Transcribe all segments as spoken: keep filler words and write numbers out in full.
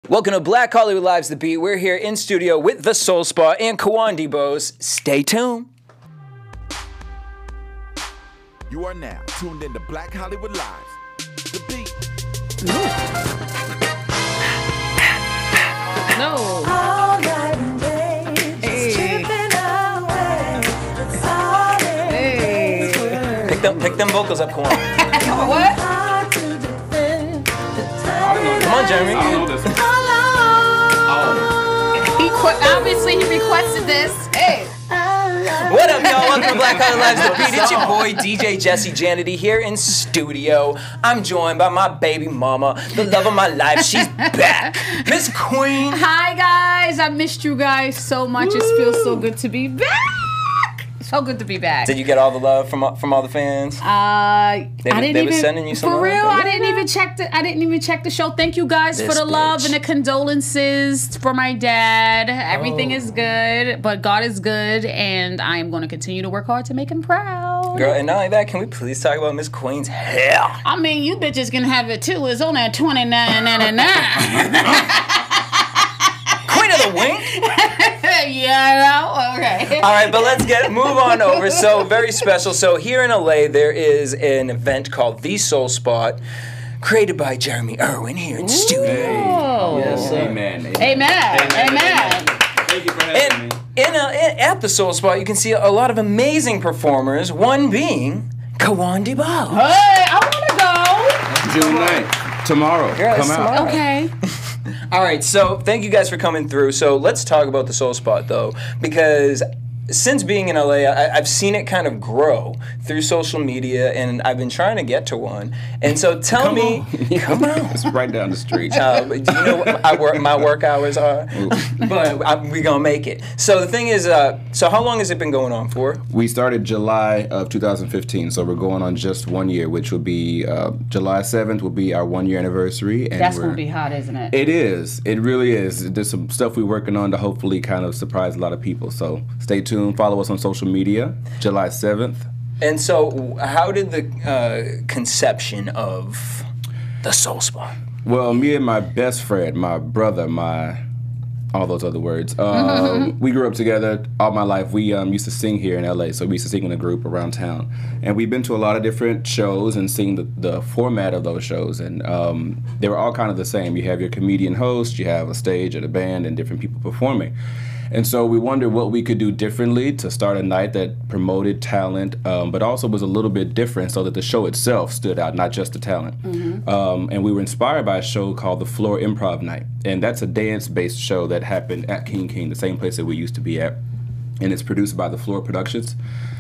Welcome to Black Hollywood Live's The Beat. We're here in studio with the Soul Spa and Kawon Bose. Stay tuned. You are now tuned in to Black Hollywood Live's The Beat. No. All night and day, just tripping away. Hey. Pick them, pick them vocals up, Kawon. What? Hard to defend the Come on, Jeremy. I don't know this. He qu- obviously he requested this. Hey. What up, y'all? Welcome to Black Hollywood Live's The Beat. It's your boy, D J Jesse Janity, here in studio. I'm joined by my baby mama, the love of my life. She's back. Miss Queen. Hi guys, I missed you guys so much. It feels so good to be back. So good to be back. Did you get all the love from from all the fans? Uh, I They were- didn't they were even sending you some for love? real. I Yeah. didn't even check the. I didn't even check the show. Thank you guys This for the love bitch. and the condolences for my dad. Everything Oh. is good, but God is good, and I am going to continue to work hard to make him proud. Girl, and not only that, can we please talk about Miss Queen's hair? I mean, you bitches can have it too. It's on at twenty nine ninety nine. Queen of the Wink? Yeah, no? Okay. All right, but let's get move on over. So very special. So here in L A, there is an event called The Soul Spot, created by Jeremy Irwin here in studio. Oh. Yes, amen. Amen. Amen. Thank you for having And me. in, a, in at the Soul Spot, you can see a lot of amazing performers. One being Kawon Bose. Hey, I want to June ninth, tomorrow. Girl, it's Come out. tomorrow. go. Okay. All right, so thank you guys for coming through. So let's talk about the Soul Spot, though, because since being in L A, I, I've seen it kind of grow through social media, and I've been trying to get to one. And so tell Come me, on. come on. It's right down the street. Uh, do you know what I work, my work hours are? But I, we gonna make it. So the thing is, uh, so how long has it been going on for? We started July of two thousand fifteen, so we're going on just one year, which will be uh, July seventh will be our one year anniversary. And That's we're, gonna be hot, isn't it? It is. It really is. There's some stuff we're working on to hopefully kind of surprise a lot of people. So stay tuned. Follow us on social media. July seventh. And so, how did the uh, conception of the Soul Spot? Well, me and my best friend, my brother, my all those other words. Um, we grew up together all my life. We um, used to sing here in L A, so we used to sing in a group around town. And we've been to a lot of different shows and seen the, the format of those shows. And um, they were all kind of the same. You have your comedian host, you have a stage and a band, and different people performing. And so we wondered what we could do differently to start a night that promoted talent, um, but also was a little bit different so that the show itself stood out, not just the talent. Mm-hmm. um, and we were inspired by a show called the Floor Improv Night. And that's a dance-based show that happened at King King, the same place that we used to be at. And it's produced by the Floor Productions.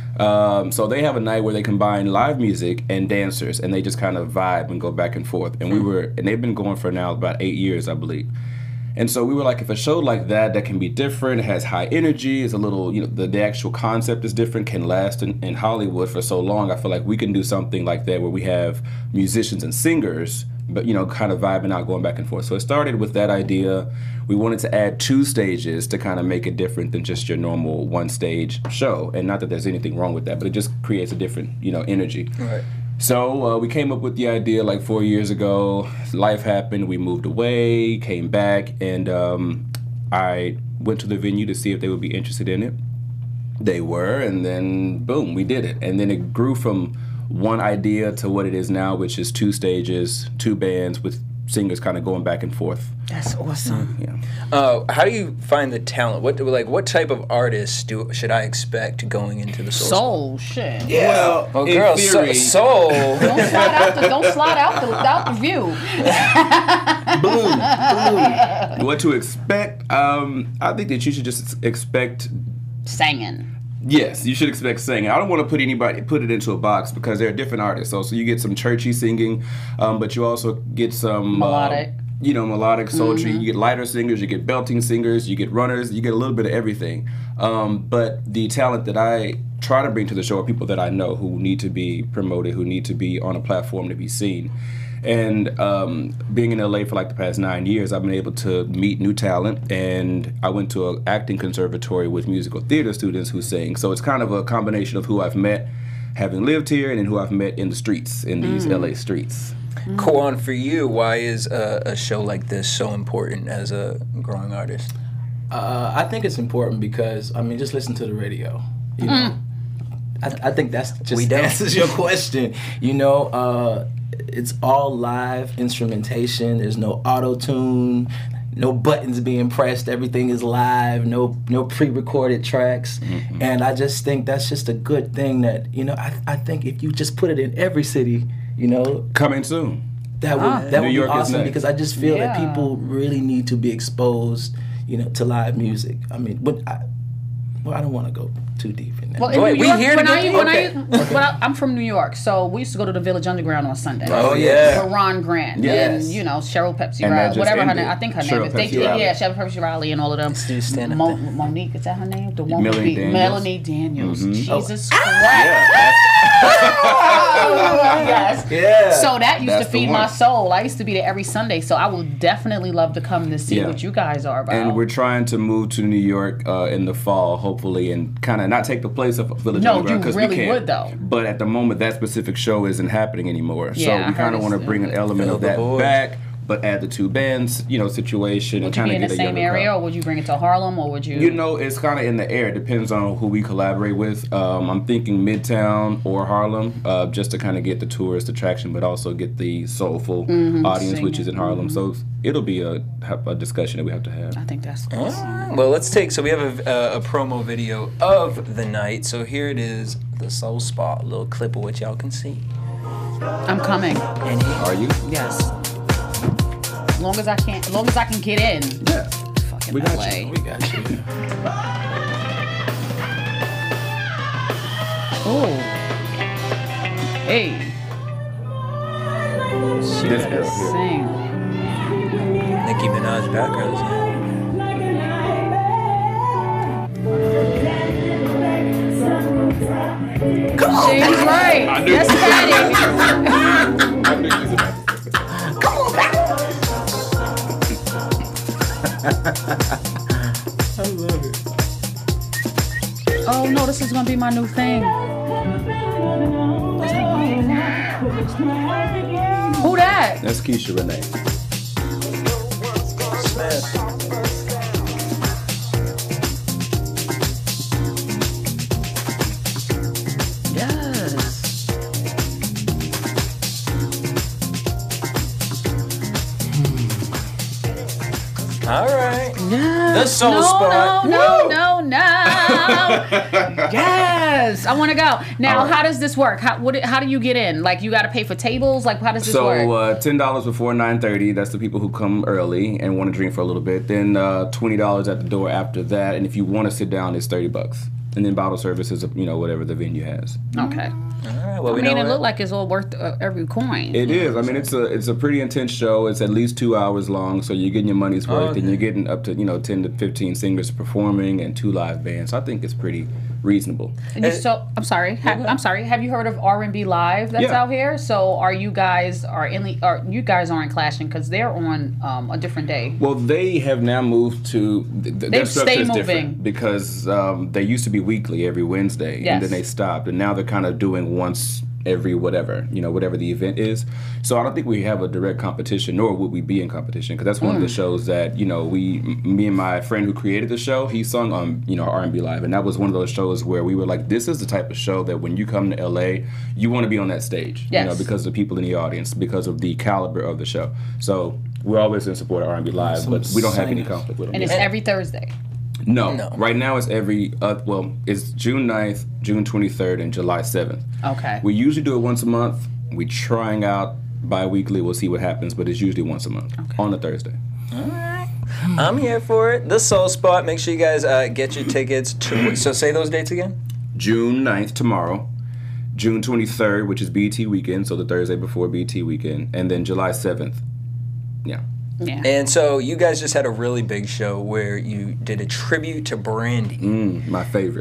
Um, so they have a night where they combine live music and dancers, and they just kind of vibe and go back and forth. And we were, and they've been going for now about eight years, I believe. And so we were like, if a show like that, that can be different, has high energy, is a little, you know, the, the actual concept is different, can last in, in Hollywood for so long, I feel like we can do something like that where we have musicians and singers, but, you know, kind of vibing out, going back and forth. So it started with that idea. We wanted to add two stages to kind of make it different than just your normal one stage show. And not that there's anything wrong with that, but it just creates a different, you know, energy. Right. So uh, we came up with the idea like four years ago. Life happened, we moved away, came back, and um, I went to the venue to see if they would be interested in it. They were, and then boom, we did it. And then it grew from one idea to what it is now, which is two stages, two bands with singers kind of going back and forth. That's awesome. Yeah. Uh, how do you find the talent? What like what type of artists do should I expect going into the Soul Spot? Soul shit. Well, Oh, in girl, so, theory, soul. Don't slide out the don't slide out the out the view. Blue, blue. What to expect? Um, I think that you should just expect. Singing. Yes, you should expect singing. I don't want to put anybody put it into a box because they're different artists. So, so you get some churchy singing, um, but you also get some Melodic. Uh, you know, melodic, sultry. You get lighter singers, you get belting singers, you get runners, you get a little bit of everything. Um, but the talent that I try to bring to the show are people that I know who need to be promoted, who need to be on a platform to be seen. And um, being in L A for like the past nine years, I've been able to meet new talent, and I went to an acting conservatory with musical theater students who sing. So it's kind of a combination of who I've met having lived here and then who I've met in the streets, in these L A streets. Kwan, for you, why is a, a show like this so important as a growing artist? Uh, I think it's important because I mean, just listen to the radio. You know, I, I think that's just We don't. answers your question. You know, uh, it's all live instrumentation. There's no auto tune, no buttons being pressed. Everything is live. No no pre-recorded tracks. Mm-hmm. And I just think that's just a good thing. That you know, I I think if you just put it in every city, you know, Coming soon. that would Ah. that New would York be is awesome next. because I just feel that Yeah. people really need to be exposed, you know, to live music. I mean, but I, well, I don't want to go too deep in that. Well, in Wait, New we York, here to when get I, deep? when Okay. I, when I, I'm from New York, so we used to go to the Village Underground on Sunday. Oh, yeah. For Ron Grant Yes. and you know Cheryl Pepsi And that Riley, just whatever her ended. name. I think her Cheryl name is. They, Pepsi Riley. yeah, Cheryl Pepsi Riley and all of them. Let's do stand up Mo- there. Monique, is that her name? The one Melanie with the- Daniels. Melanie Daniels. Jesus Christ. Yeah, Yes. yeah. So that used That's to the feed one. my soul. I used to be there every Sunday, so I would definitely love to come to see Yeah. what you guys are about. and we're trying to move to New York uh, in the fall, hopefully, and kind of not take the place of Village No, Underground you because really we can't. would, though. But at the moment, that specific show isn't happening anymore. Yeah, so I we heard kind of it's- want to bring an element Fill of the that void. back, but add the two bands, you know, situation would and you kind be of in get the a same younger area, crowd. or would you bring it to Harlem, or would you? You know, it's kind of in the air. It depends on who we collaborate with. Um, I'm thinking Midtown or Harlem, uh, just to kind of get the tourist attraction, but also get the soulful Mm-hmm. audience, which is in Harlem. So it'll be a, a discussion that we have to have. I think that's All awesome. right. Well, let's take. So we have a, a, a promo video of the night. So here it is, the Soul Spot, a little clip of what y'all can see. I'm coming. And here, Are you? Yes. As long as I can, as long as I can get in. Yeah. Fucking We got L A. you. we got you. Oh. Hey. She This better girl here. sing. Nicki Minaj backgrounds. Shane's right. Yes, Patty. Oh no, this is gonna be my new thing. Who that? That's Keisha Renee. Yes. All right. Yes. The Soul no, Spot. No, no, no, no. Yes. I want to go. Now, All right. how does this work? How what, how do you get in? Like, you got to pay for tables? Like, how does this work? So uh, ten dollars before nine thirty. That's the people who come early and want to drink for a little bit. Then uh, twenty dollars at the door after that. And if you want to sit down, it's thirty bucks. And then bottle service is, you know, whatever the venue has. Okay. All right. Well, I we mean, know it what- looked like it's all worth uh, every coin. It is. I mean, it's a it's a pretty intense show. It's at least two hours long, so you're getting your money's worth, Okay. and you're getting up to you know ten to fifteen singers performing and two live bands. So I think it's pretty reasonable. And you so I'm sorry. Ha, I'm sorry. Have you heard of R and B Live that's Yeah. out here? So are you guys are in the are you guys aren't clashing because they're on um, a different day? Well, they have now moved to th- th- their They've structure stayed is moving. different because um, they used to be weekly every Wednesday, and Yes. then they stopped, and now they're kind of doing once every whatever you know whatever the event is. So I don't think we have a direct competition, nor would we be in competition, because that's one of the shows that you know we m- me and my friend who created the show, he sung on you know R and B Live, and that was one of those shows where we were like, this is the type of show that when you come to L A, you want to be on that stage, you know, Yes. because of the people in the audience, because of the caliber of the show. So we're always in support of R and B Live, Some but we don't have any singers. conflict with them. And it's yet. every Thursday. No. No. Right now it's every, uh, well, it's June ninth, June twenty-third, and July seventh. Okay. We usually do it once a month. We're trying out bi-weekly. We'll see what happens, but it's usually once a month on a Thursday. I'm here for it. The Soul Spot. Make sure you guys uh, get your tickets. To, so say those dates again. June ninth, tomorrow. June twenty-third, which is B E T weekend, so the Thursday before B E T weekend. And then July seventh. Yeah. Yeah. And so you guys just had a really big show where you did a tribute to Brandy. Mm, my favorite.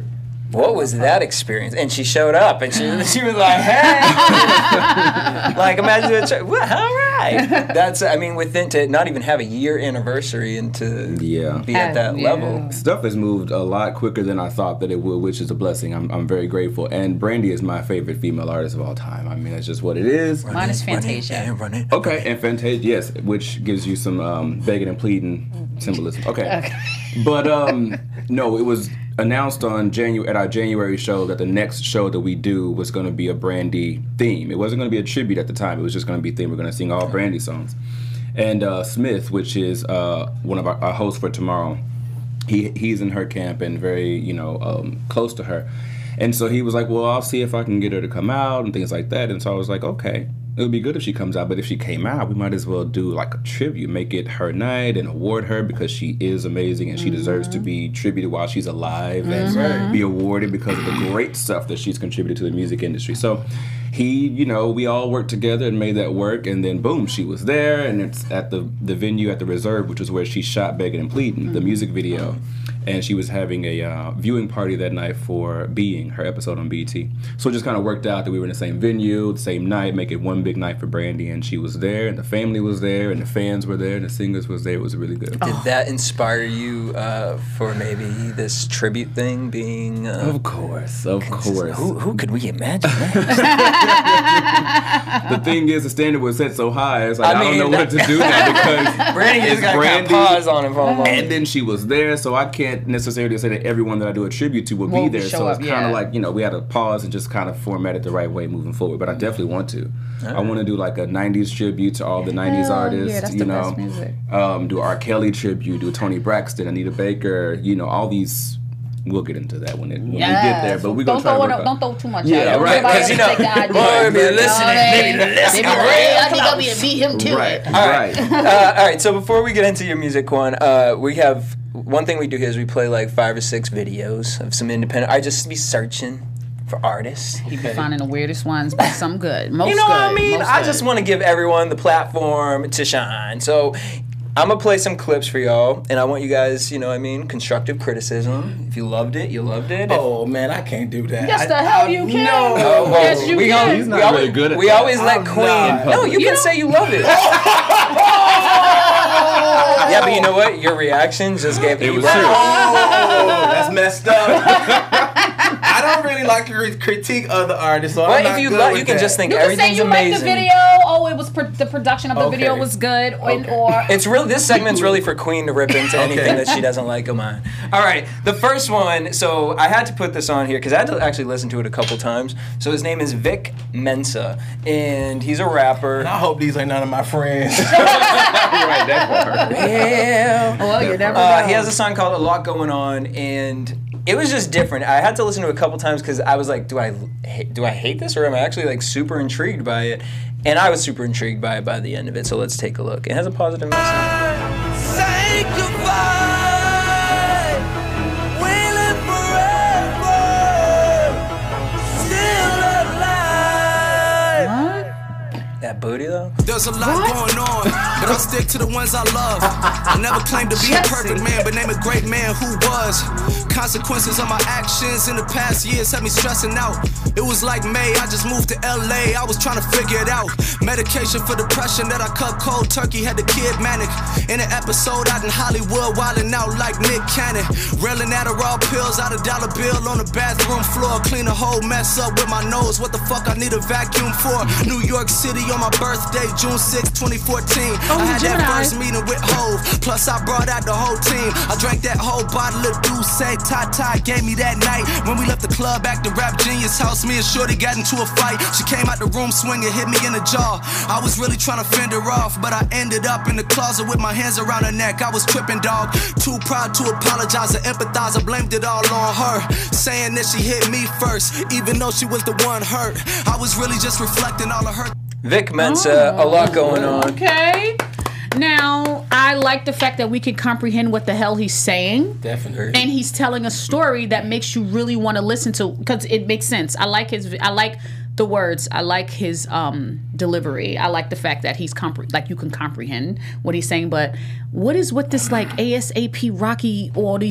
What was that experience? And she showed up, and she she was like, "Hey!" Like, imagine it. Well, all right. That's, I mean, within to not even have a year anniversary and to Yeah. be at that Yeah. level. Stuff has moved a lot quicker than I thought that it would, which is a blessing. I'm, I'm very grateful. And Brandy is my favorite female artist of all time. I mean, that's just what it is. Mine is Run it, Fantasia. yeah, run it. Okay, and Fantasia, yes, which gives you some um, begging and pleading symbolism. Okay. But um, no, it was announced on Janu- at our January show that the next show that we do was going to be a Brandy theme. It wasn't going to be a tribute at the time. It was just going to be theme. We're going to sing all Brandy songs. And uh, Smith, which is uh, one of our, our hosts for tomorrow, he he's in her camp and very, you know, um, close to her. And so he was like, well, I'll see if I can get her to come out and things like that. And so I was like, okay, it would be good if she comes out. But if she came out, we might as well do like a tribute, make it her night and award her because she is amazing and she deserves to be tributed while she's alive and be awarded because of the great stuff that she's contributed to the music industry. So he, you know, we all worked together and made that work. And then boom, she was there. And it's at the, the venue at the Reserve, which is where she shot Begging and Pleading, the music video. And she was having a uh, viewing party that night for Being, her episode on B E T. So it just kind of worked out that we were in the same venue, the same night, make it one big night for Brandy. And she was there, and the family was there, and the fans were there, and the singers was there. It was really good. Did that inspire you uh, for maybe this tribute thing being? Uh, Of course, of course. Who, who could we imagine that? The thing is, the standard was set so high, it's like, I I, mean, don't know what to do now because Brandy just it's got kind of Brandy. pause on it for a moment. And then she was there, so I can't necessarily say that everyone that I do a tribute to will be Won't there. show So it's up, kind of yeah. like, you know, we had to pause and just kind of format it the right way moving forward. But I definitely want to. I want to do like a nineties tribute to all the nineties Hell artists. yeah, that's you the know, best music. Um, do R. Kelly tribute, do Tony Braxton, Anita Baker. You know, all these. We'll get into that when, it, when we get there. But we're gonna don't try to throw work it, out. don't throw too much. Yeah, out. right, Everybody 'cause, you else know, take the idea. boy, be listening, maybe the Maybe listening. I think I'll be beat him to Right, it. right. uh, all right, so before we get into your music one, uh, we have one thing we do here is we play like five or six videos of some independent. I just be searching for artists. You be finding the weirdest ones, but some good. Most You know good. what I mean? Most I good. just want to give everyone the platform to shine. So I'm going to play some clips for y'all, and I want you guys, you know what I mean, constructive criticism. If you loved it, you loved it. If- Oh man, I can't do that. Yes, I, the hell I, you can. No. Oh, well, Yes, you we can. gon- He's not we always, really good at We that. always let I'm Queen. not. No, you, You can don't- say you love it. Yeah, but you know what? Your reaction just gave It you was love true. Oh, that's messed up. I don't really like to re- critique other artists, so I'm Well, not if you good love, with you can that. just think You can say everything's you like amazing. the video. Oh, it was pro- the production of the Okay. video was good, or, Okay. or It's really this segment's really for Queen to rip into anything that she doesn't like of mine. All right, the first one. So I had to put this on here because I had to actually listen to it a couple times. So his name is Vic Mensa, and he's a rapper. I hope these are none of my friends. Right, that part. Yeah. well, you never Uh, know. he has a song called "A Lot Going On," and it was just different. I had to listen to it a couple times because I was like, "Do I ha- do I hate this, or am I actually like super intrigued by it?" And I was super intrigued by it by the end of it. So let's take a look. It has a positive message. Say goodbye, will it forever, still alive. That booty though. There's a lot going on, but I'll stick to the ones I love. I never claimed to be a perfect man, but name a great man who was. Consequences of my actions in the past years had me stressing out. It was like May, I just moved to L A, I was trying to figure it out. Medication for depression that I cut cold turkey, had the kid manic. In an episode out in Hollywood, wilding out like Nick Cannon. Railing Adderall pills out a dollar bill on the bathroom floor. Clean a whole mess up with my nose, what the fuck I need a vacuum for? New York City on my birthday, June sixth, twenty fourteen. Oh, I had Gemini. that first meeting with Hove, plus I brought out the whole team. I drank that whole bottle of Douce, Tata gave me that night. When we left the club back to Rap Genius house, me and Shorty got into a fight. She came out the room swinging, hit me in the jaw. I was really trying to fend her off, but I ended up in the closet with my hands around her neck. I was tripping, dog, too proud to apologize or empathize. I blamed it all on her, saying that she hit me first, even though she was the one hurt. I was really just reflecting all of her. Vic Mensa, a lot going on. Okay. Now, I like the fact that we can comprehend what the hell he's saying. Definitely. And he's telling a story that makes you really want to listen to, because it makes sense. I like his, I like the words. I like his um, delivery. I like the fact that he's compre- like you can comprehend what he's saying. But what is with this like ASAP Rocky, all these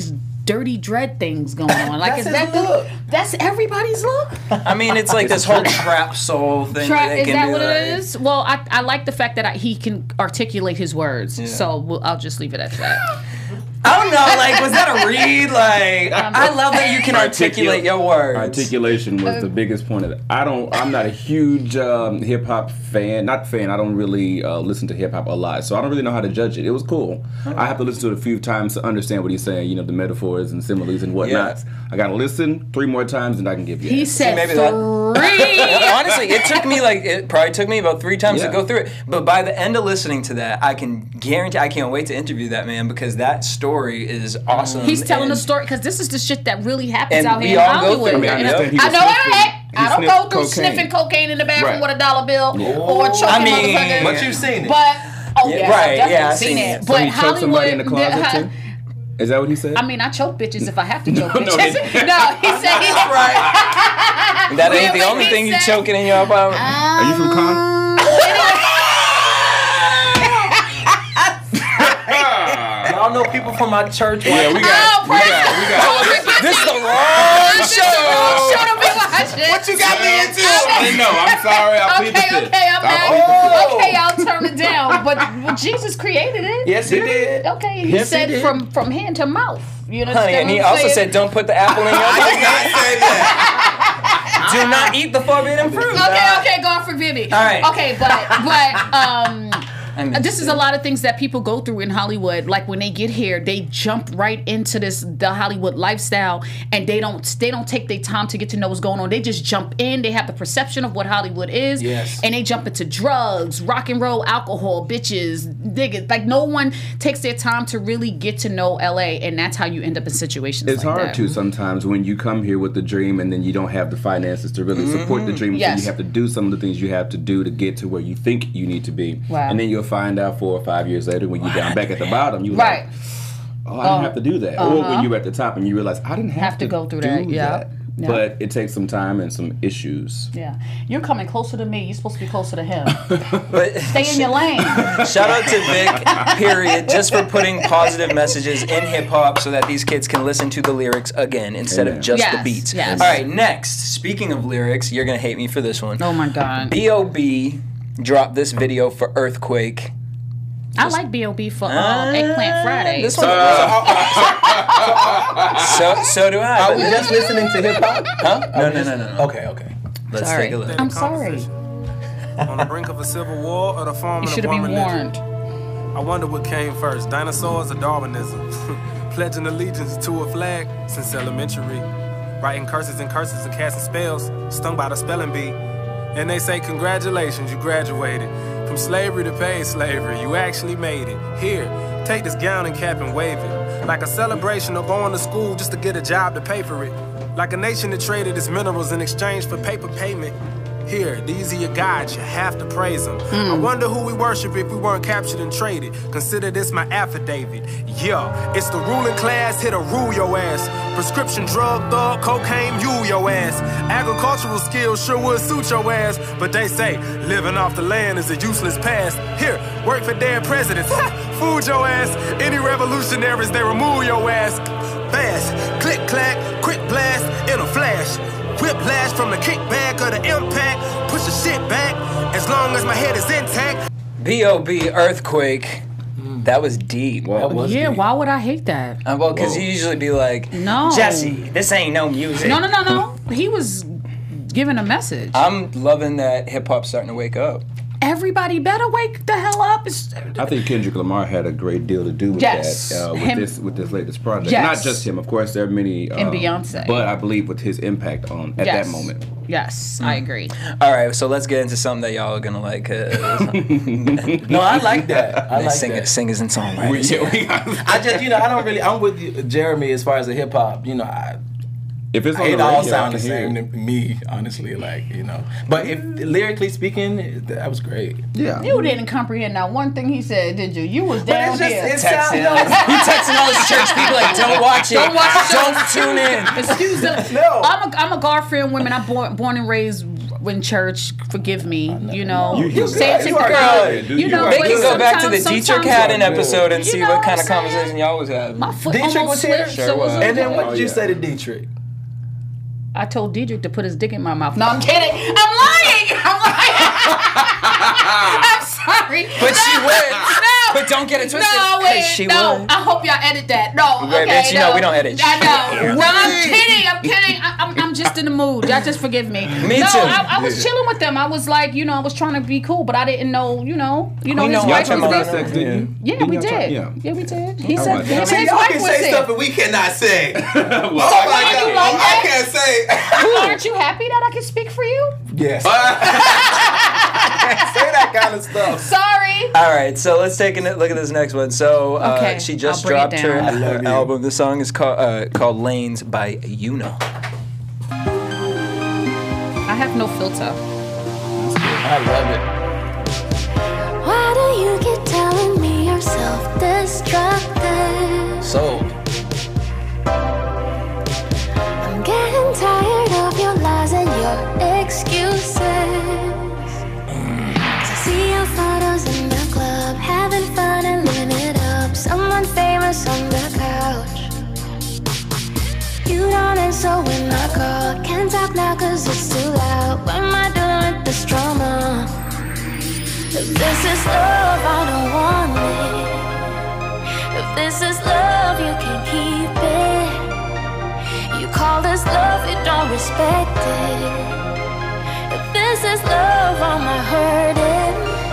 dirty dread things going on. Like, That's is that his the, look. that's everybody's look? I mean, it's like this whole trap soul thing. Tra- they is can that do, what like- it is? Well, I, I like the fact that I, he can articulate his words. So we'll, I'll just leave it at that. I don't know. Like, was that a read? Like, I love that you can articulate your words. Articulation was the biggest point of it. I don't. I'm not a huge um, hip hop fan. Not fan. I don't really uh, listen to hip hop a lot, so I don't really know how to judge it. It was cool. I have to listen to it a few times to understand what he's saying. You know, the metaphors and similes and whatnot. Yeah. I gotta listen three more times and I can give you. He an said maybe three. Honestly, it took me like it probably took me about three times Yeah. to go through it. But by the end of listening to that, I can guarantee I can't wait to interview that man because that story is awesome. He's telling and, a story because this is the shit that really happens And out we here in all go Hollywood. through it. I mean, I You know? understand he I was know sniffing- it. he I don't sniffed go through cocaine. sniffing cocaine in the bathroom Right. with a dollar bill Yeah. or choking I mean, motherfuckers. But you've seen it. But oh Yeah, yeah, right, I've definitely yeah, I've seen, seen it. it. So But he choked somebody in the Hollywood, closet too? Is that what he said? I mean, I choke bitches if I have to choke No, no, bitches. he- No, he said he's right. That ain't the Really, only he thing you said- choking in your apartment. Are you from Con? Y'all know people from my church. Yeah, we got. Oh, we got. We got. This is the wrong Show show. to be watching. What you got me into? I didn't know. I'm sorry. I plead the Okay, fifth. okay, I'm I'll mad. plead the fifth. Okay, I'll turn it down. But, but Jesus created it. Yes, he did. Okay, he Yes, he said did. from from hand to mouth. You know, Honey, and he also said, "Don't put the apple in your mouth. say that. Do not eat the forbidden fruit." Okay, okay, God forgive me. All right. Okay, but but um. I mean, This is a lot of things that people go through in Hollywood. Like when they get here, they jump right into this the Hollywood lifestyle, and they don't they don't take their time to get to know what's going on. They just jump in. They have the perception of what Hollywood is, Yes. and they jump into drugs, rock and roll, alcohol, bitches, niggas. Like no one takes their time to really get to know L A, and that's how you end up in situations. It's like hard that. to sometimes when you come here with the dream and then you don't have the finances to really support the dream. So Yes. you have to do some of the things you have to do to get to where you think you need to be. Wow. And then you'll find out four or five years later when you're down back at the bottom, you're Right. like, oh, I didn't have to do that. Or when you're at the top and you realize, I didn't have, Have to go through that, do yeah. Yeah. But it takes some time and some issues. Yeah, you're coming closer to me. You're supposed to be closer to him. but Stay in your lane. shout out to Vic, period, just for putting positive messages in hip hop so that these kids can listen to the lyrics again instead of Amen. just the Yes, beats. yes. All right, next. Speaking of lyrics, you're gonna hate me for this one. Oh my God. B O B dropped this video for Earthquake. I like B O B for uh, Eggplant Friday. This one, so so do I. Are but we this- just listening to hip hop? huh? No, no, no, no, no. Okay, okay. Let's Sorry. take a look. I'm sorry. On the brink of a civil war or the You forming should of have one been religion. warned. I wonder what came first, dinosaurs or Darwinism? Pledging allegiance to a flag since elementary. Writing curses and curses and casting spells, stung by the spelling bee. And they say, congratulations, you graduated. From slavery to paid slavery, you actually made it. Here, take this gown and cap and wave it. Like a celebration of going to school just to get a job to pay for it. Like a nation that traded its minerals in exchange for paper payment. Here, these are your gods, you have to praise them. I wonder who we worship if we weren't captured and traded. Consider this my affidavit. Yeah, it's the ruling class, here to rule your ass. Prescription drug thug, cocaine, mule your ass. Agricultural skills sure would suit your ass. But they say, living off the land is a useless past. Here, work for dead presidents, food your ass. Any revolutionaries, they remove your ass. Fast, click clack, quick blast, in a flash. Whiplash from the kickback or the impact. Push the shit back as long as my head is intact. B O B Earthquake. That was deep. Whoa. was Yeah, deep. why would I hate that? Uh, well, because Whoa. you usually be like, No. Jesse, this ain't no music. No, no, no, no. He was giving a message. I'm loving that hip hop's starting to wake up. Everybody better wake the hell up. It's, I think Kendrick Lamar had a great deal to do with Yes. that, uh, with Him- this with this latest project. Yes. Not just him, of course. There are many, um, And Beyonce. but I believe with his impact on at yes. that moment. Yes, I agree. All right, so let's get into something that y'all are gonna like. 'Cause No, I like that. I like singers, that. singers and songwriters. We- yeah, we got- I just, you know, I don't really. I'm with you, Jeremy as far as the hip hop. You know, I, if it's on it the all radio, I sound the can hear same it. to me, honestly. Like, you know, but if lyrically speaking, that was great. Yeah. You didn't comprehend not one thing he said, did you? You was down it's just- here. it's- Texting, No. he texting all his church people like, don't watch it, Don't watch it. don't tune in. Excuse them. No. I'm a I'm a God-fearing woman. I'm born born and raised in church. Forgive me. You know, You- you say it good. to You the are girl. good, dude. You You know, are They but can go back to the sometimes- Teacher sometimes- Cadden episode and You see know what what kind of I'm saying? conversation y'all was having. My foot Dietrich almost was here? slipped, Sure so it was. was And then okay. what Oh, did you yeah. say to Dietrich? I told Diedrich to put his dick in my mouth. No, I'm kidding. I'm lying. I'm lying. I'm sorry. But she No. would. No. But don't get it twisted. No, 'cause wait. she no. would. I hope y'all edit that. No. Wait, okay, bitch, you no. know we don't edit I shit know. here. No, I'm kidding. I'm kidding. I, I'm, I'm just in the mood. Y'all just forgive me. Me no, too. I, I was chilling with them. I was like, you know, I was trying to be cool, but I didn't know, you know, you know, We his know wife y'all was talking there. about sex, didn't you? Yeah, Didn't we y'all talk- did. yeah. Yeah, we did. He All said, right. he I said mean, his Y'all wife can was say there. stuff that we cannot say. Well, Oh my you God. like I that? can't say. Aren't you happy that I can speak for you? Yes. Say that kind of stuff. Sorry. All right, so let's take a look at this next one. So uh, Okay, she just I'll break it dropped her, down. her album. The song is called uh, called Lanes by Yuno. I have no filter. I love it. Why do you keep telling me you're self-destructive? Sold. I'm getting tired of your lies and your excuses. 'Cause I see your photos in the club, having fun and living it up. Someone famous on the couch. You don't answer when I call. Can't talk now 'cause it's too loud. What am I doing with this drama? If this is love, I don't want it. If this is love, you can keep it. You call this love, you don't respect it. If this is love, I'm not hurting.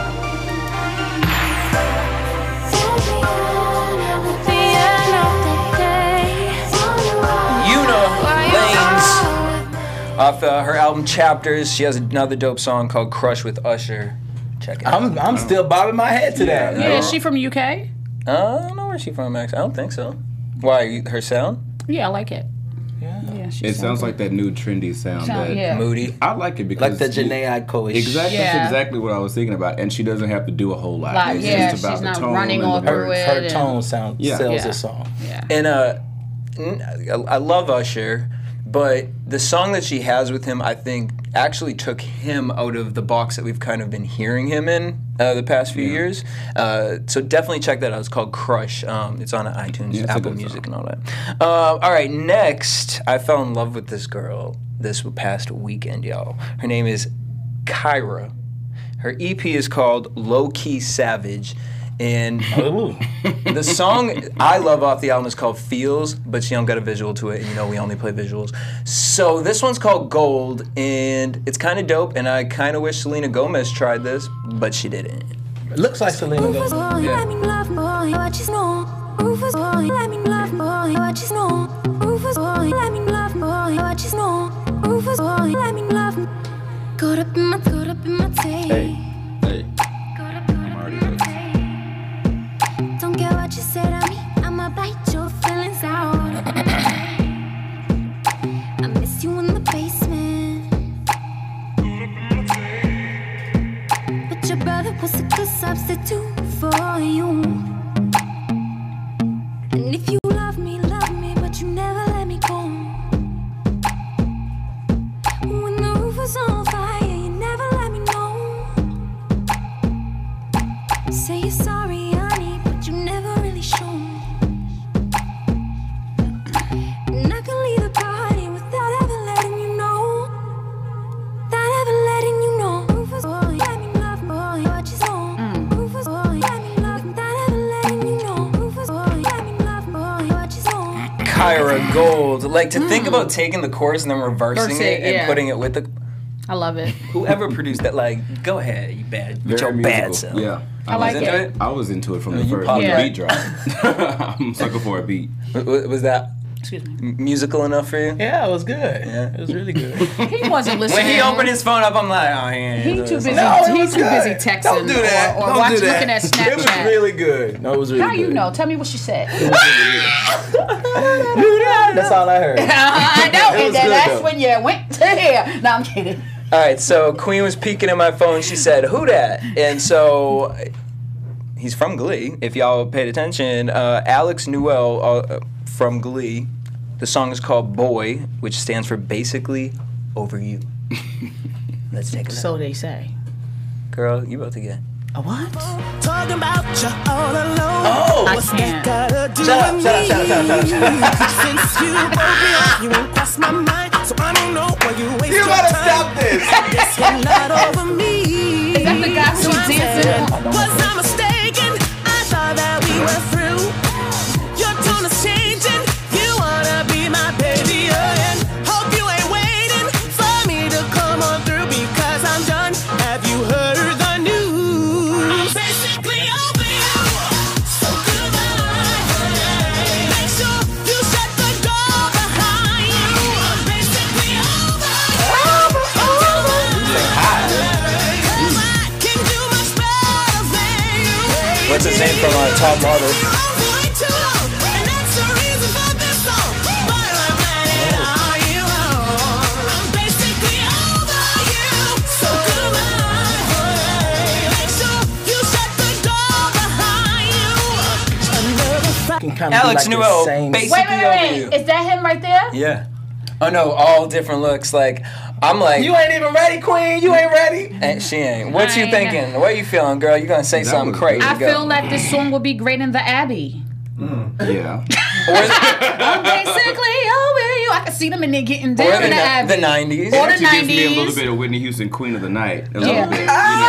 At the end of the day, Yuno, why you Lanes. always- Off uh, her album Chapters, she has another dope song called Crush with Usher. Check it out. I'm I'm still bobbing my head to that. Yeah, is she from U K? Uh, I don't know where she's from, actually. I don't think so. Why, her sound? Yeah, I like it. Yeah, she It sounds like that new trendy sound. Sound- that yeah. Moody. I like it because Like the Janae Aiko-ish. Exactly, Yeah. that's exactly what I was thinking about, and she doesn't have to do a whole lot. Like, It's yeah, just about she's the not tone running and all the through words. it. Her and- tone sound Yeah. sells Yeah. a song. Yeah. And uh, n- I I love Usher, but the song that she has with him, I think, actually took him out of the box that we've kind of been hearing him in uh, the past few years. Uh, so definitely check that out. It's called Crush. Um, it's on iTunes, Yeah, it's a Apple good Music, song. and all that. Uh, all right, next, I fell in love with this girl this past weekend, y'all. Her name is Kyra. Her E P is called Low Key Savage. And the song I love off the album is called Feels, but she don't got a visual to it, and you know we only play visuals. So this one's called Gold, and it's kind of dope, and I kind of wish Selena Gomez tried this, but she didn't. It looks like Selena Rufus Gomez. boy, let me love boy, what you know. Rufus boy, let me love boy, what you know. Rufus boy, let me love boy, what you know. Rufus boy, let me love. Caught up in my, caught up in my tape. Hey, hey, Caught up, caught up in my tape. Don't care what you say to me, I'ma bite your feelings out. I miss you in the basement. But your brother was a good substitute for you. And if you love me, love me, but you never let me go. When the roof was on fire, you never let me know. Say you're sorry, honey, but you never really show. And I can leave the party without ever letting you know. Without ever letting you know. Rufus boy, let me love boy, what you know. Rufus boy, let me love without ever letting you know. Rufus boy, let me love boy, what you know. Kyra Gold. Like to think about taking the chorus and then reversing Reverse it, it, and yeah. putting it with the. I love it. Whoever produced that, like, go ahead, you bad, with your very bad musical. self. Yeah, I like Was into it. it? I was into it from the you first popped when the it. beat dropped. I'm sucker for a beat. W- w- Was that Excuse me. m- musical enough for you? Yeah, it was good. Yeah. It was really good. He wasn't listening. When he opened his phone up, I'm like, oh, yeah. He too busy. No, it He's was too good. busy texting Don't do that. or, or Don't watch, do that. looking at Snapchat. It was really good. No, it was really How good. you know? Tell me what she said. That's all I heard. I know, It and was then good, that's though. when you went to here. No, I'm kidding. All right, so Queen was peeking in my phone. She said, "Who dat?" And so he's from Glee. If y'all paid attention, uh, Alex Newell uh, from Glee. The song is called "Boy," which stands for basically "Over You." Let's take a look. So they say. Girl, you about to get. A what? Talking about you all alone. Oh, I can't. Gotta do Shut up, with shut up, shut up, shut up, shut up, shut up. Since you broke me off, you won't cross my mind. So I don't know why you waste You your gotta time. stop this. Guess you're not over me. Is that the guy So who's I dancing? said, was I mistaken? I thought that we were through. Your tone is changing. You wanna be my baby again. Hope you ain't waiting for me to come on through because I'm done. Have you heard the news? I'm basically over you. So goodbye. Make sure you shut the door behind you. I'm basically over you. Can do much better than you. What's his name from uh, Tom Marder? Alex Newell, basically Wait, wait, over wait, you. wait. Is that him right there? Yeah. Oh no, all different looks. Like I'm like. You ain't even ready, Queen. You ain't ready. And she ain't. What I you ain't. thinking? What you feeling, girl? You gonna say That something was crazy? I Go. feel like this song would be great in the Abbey. Yeah. I'm basically over you. I can see them in there getting Or down the, in the ni- Abbey. the nineties. Or the Actually gives me a little nineties. bit of Whitney Houston, Queen of the Night. A Yeah. little bit.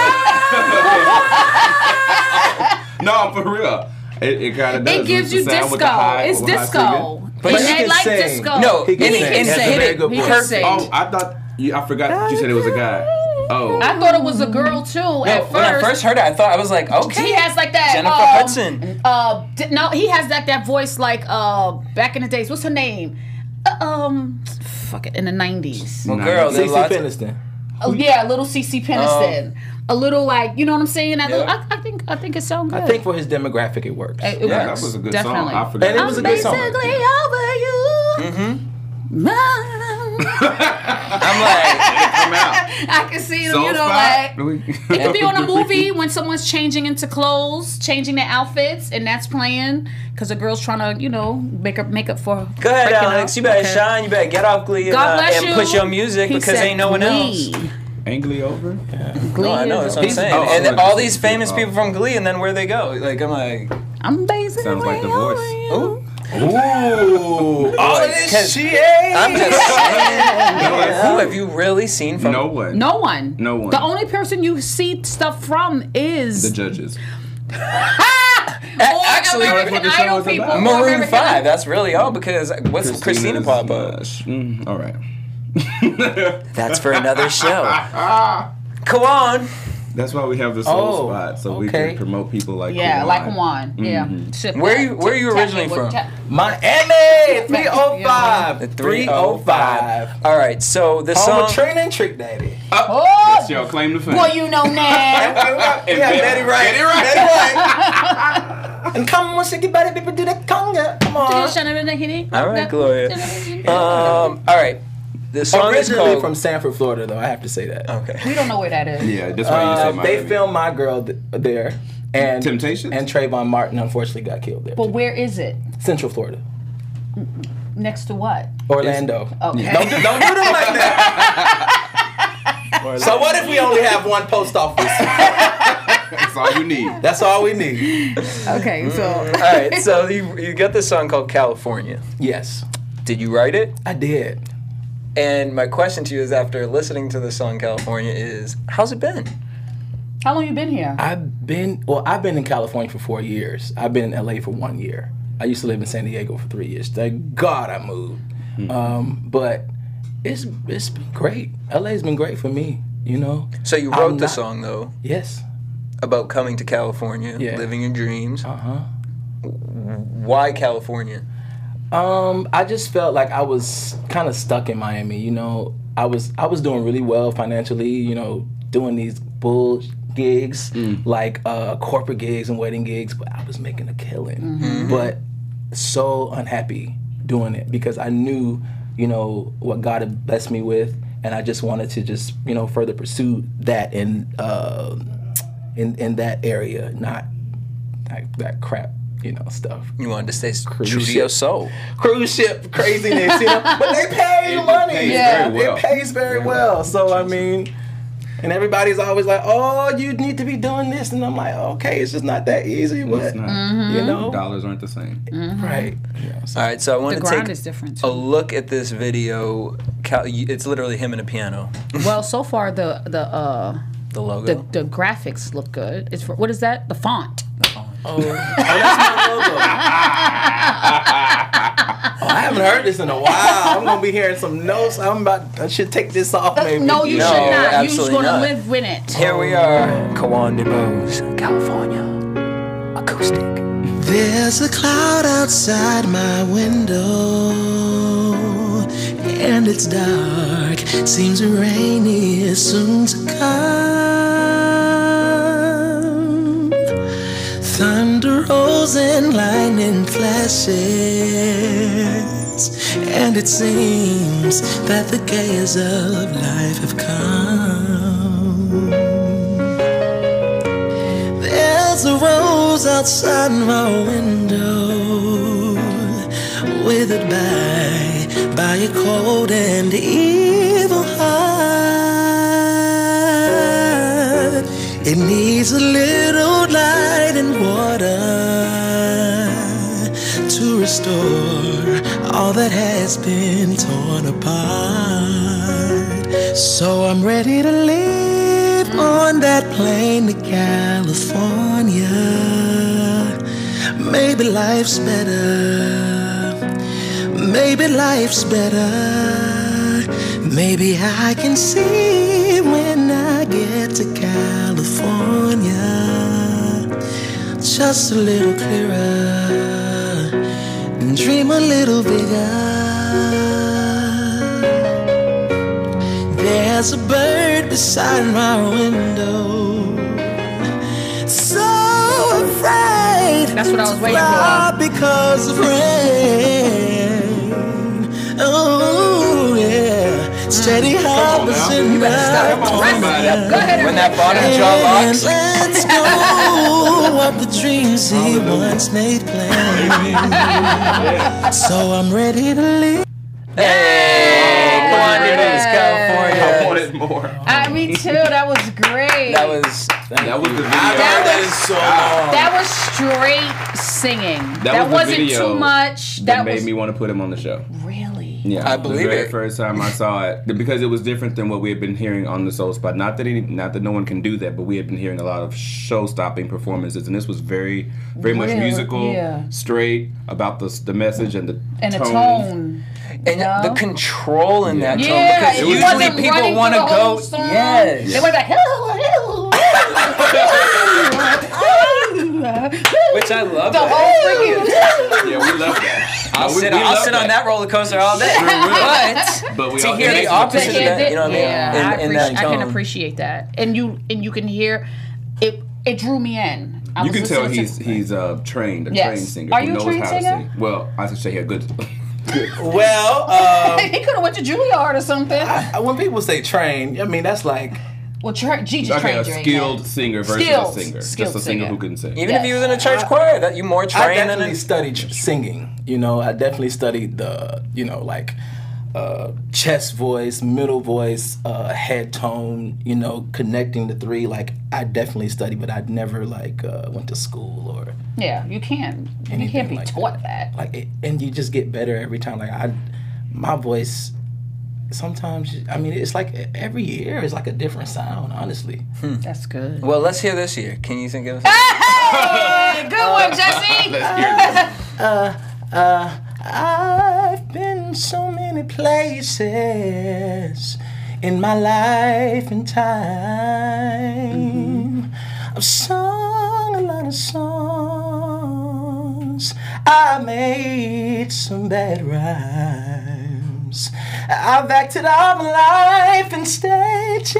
You know? No, I'm for real. It, it kind of does. It gives With you the sound with the disco. high- It's with high disco. singing. But and he they can like sing. disco. No, He can and, sing. and He has a hit very it. good He voice. can sing. Oh, I thought you, I forgot you said it was a guy. Oh. I thought it was a girl too at first. When I first heard it, I thought I was like, okay. He has like that. Jennifer um, Hudson. Uh, d- no, he has like that voice like uh back in the days. What's her name? Uh, um, fuck it, in the nineties. Well, girl, C there's C lots of- Peniston. Oh yeah, a little C C Peniston. a little like, you know what I'm saying? That Yeah. little, I, I think I think it sounds good. I think for his demographic, it works. It, it Yeah, works. that was a good Definitely. song. I forgot. And it was a good song. Basically over you. Mm-hmm. I'm like, come out. I can see them, Soul you know, Spot? like it could be on a movie when someone's changing into clothes, changing their outfits, and that's playing because the girl's trying to, you know, make up make up for. Go ahead, breaking Alex. up. You better Okay. shine. You better get off Glee and, God uh, bless and you. push your music He because said ain't no one Glee. else. Ain't Glee over? No, I know. That's what I'm He's- saying. oh, and oh, then all it's- these famous oh. people from Glee, and then where they go? Like, I'm like, I'm basically Sounds like The over Voice. you. ooh. Ooh, all of this she ain't. I'm just saying. Who have you really seen from? No one. No one. No one. The only person you see stuff from is The judges. or Actually, American what the show Idol is people. about. or Maroon American Five. That's really all because what's Christina Christina's, pop uh, up? sh- mm, all right. That's for another show. Come on. That's why we have the soul Oh, spot, so we okay. can promote people like Yeah, Kawhi. like Juan. Yeah. Mhm. Shit, Where you- tap- where you tap- originally tap- from? tap- Miami, three oh five. The three oh five. All right, so the Home song. of Trina and Trick Daddy. Oh, That's your claim to fame. boy, you know now. Yeah, Betty right. Betty right. And come on, shake your body, people do that conga. Come on. All right, Gloria. Um, all right. The song is Originally called. from Sanford, Florida, though. I have to say that. Okay. We don't know where that is. Yeah, that's why you Uh, say they Miami. filmed My Girl th- there, and Temptations? and Trayvon Martin unfortunately got killed there. But where is it? Central Florida, Next to what? Orlando. Okay. Don't do, don't do them like that. So what if we only have one post office? That's all you need. That's all we need. Okay, so. All right, so you you got this song called California. Yes, Did you write it? I did. And my question to you is, after listening to the song California, is how's it been? How long you been here? I've been well. I've been in California for four years. I've been in L A for one year. I used to live in San Diego for three years. Thank God I moved. Um, but it's it's been great. L A's been great for me. You know. So you wrote I'm the not- song though Yes. about coming to California, Yeah. living your dreams. Uh huh. Why California? Um, I just felt like I was kind of stuck in Miami. You know, I was I was doing really well financially. You know, doing these bull gigs, like uh, corporate gigs and wedding gigs, but I was making a killing. But so unhappy doing it because I knew, you know, what God had blessed me with, and I just wanted to just, you know, further pursue that in uh, in in that area, not like that crap. You know, stuff. You wanted to stay Cruise true to ship. your soul. Cruise ship craziness, you know. But they pay you money. pays Yeah. very well. It pays very well. So I mean, And everybody's always like, oh, you need to be doing this. And I'm like, okay, it's just not that easy. But, It's not. you know? Dollars aren't the same. Right. Yeah, so- All right, so I want The to grind take is different, a too. look at this video. Cal- It's literally him and a piano. Well, so far the the uh The logo. the, the graphics look good. It's for, what is that? The font. Oh, oh, that's my logo. Oh, I haven't heard this in a while. I'm gonna be hearing some notes. I'm about. I should take this off, maybe. No, you No, should not. You're just absolutely gonna not. live with it. Here we are, Kawan DeBose, California. Acoustic. There's a cloud outside my window, and it's dark. Seems rainy is soon to come. Thunder rolls and lightning flashes, and it seems that the days of life have come. There's a rose outside my window, withered by, by a cold and evil heart. It needs a little light and water to restore all that has been torn apart. So I'm ready to leave on that plane to California. Maybe life's better. Maybe life's better. Maybe I can see when I get to California just a little clearer and dream a little bigger. There's a bird beside my window, so afraid. That's what I was waiting fly for. because of rain. Oh yeah, steady harvest in You better stop. my Come on, corner. Go ahead. When that bottom jaw locks. Let's go of the dreams he once made plain. So I'm ready to leave. Hey, Kawan DeBose, California. I wanted more. I, me too. That was great. That was That was the video. That That was- is so long. That was straight singing. That, That was the wasn't video too much. That That made was me want to put him on the show. really. Yeah, I believe the very it. first time I saw it, because it was different than what we had been hearing on the Soul Spot. Not that any, not that no one can do that, but we had been hearing a lot of show-stopping performances, and this was very, very much Real, musical, yeah. straight about the the message and the And the tone. tone. and know? the control in that Yeah, tone because it usually wasn't people running want to through the whole go. song. Yes. They went like, hello, Which I love. the that. whole freaking. Yeah, we love that. I'll Uh, we- sit, we I'll love sit on that roller coaster all day. But But we to all- hear it the makes opposite of Yeah, that, you know what I mean? yeah, I, in, in appreciate- that I can tone. appreciate that, and you and you can hear it. It drew me in. I You was can tell listening he's to- he's uh, trained, a Yes. trained singer Are who you a knows trained how singer? to sing. Well, I should say he had good. Well, uh, he could have went to Juilliard or something. I, when people say train, I mean that's like Well, tra- Gigi Okay, trained a you. skilled singer versus Skilled. a singer. Skilled Just a singer singer. who can sing. Even Yes. if he was in a church choir, that you more I trained than definitely a studied tr- singing. You know, I definitely studied the, you know, like uh, chest voice, middle voice, uh, head tone. You know, connecting the three. Like I definitely studied, but I never like uh, went to school or Yeah, you can. You anything can't be like taught that. like. It, and you just get better every time. Like I, my voice. Sometimes I mean it's like every year is like a different sound. Honestly. That's good. Well, let's hear this year. Can you think of? Hey, good one, Jesse. Let's hear this. Uh, uh, I've been so many places in my life and time. I've sung a lot of songs. I made some bad rhymes. I've acted out my life in stages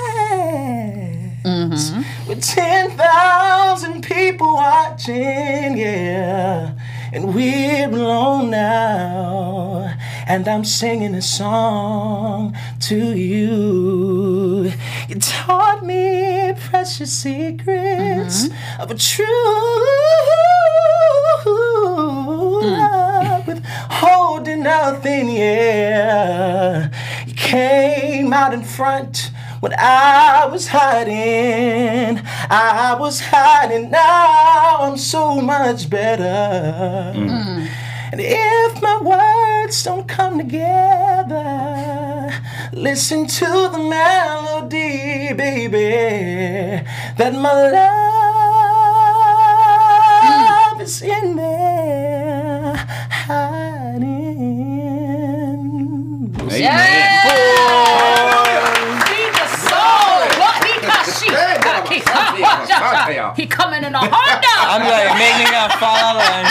with ten thousand people watching, yeah. And we're alone now, and I'm singing a song to you. You taught me precious secrets of a true love with holding nothing, yeah. You came out in front when I was hiding. I was hiding, now I'm so much better. Mm. And if my words don't come together, listen to the melody, baby, that my love mm. is in there hiding. Yeah! He the soul. What he got? She got. He got. He coming in a Honda. I'm like making a fall out line.